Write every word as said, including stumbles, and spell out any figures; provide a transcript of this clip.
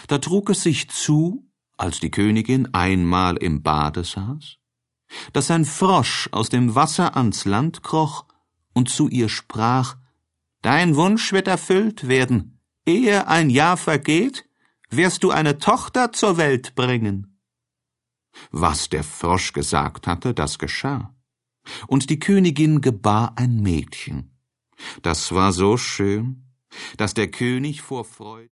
Da trug es sich zu, als die Königin einmal im Bade saß, dass ein Frosch aus dem Wasser ans Land kroch und zu ihr sprach: »Dein Wunsch wird erfüllt werden. Ehe ein Jahr vergeht, wirst du eine Tochter zur Welt bringen.« Was der Frosch gesagt hatte, das geschah. Und die Königin gebar ein Mädchen. Das war so schön, dass der König vor Freude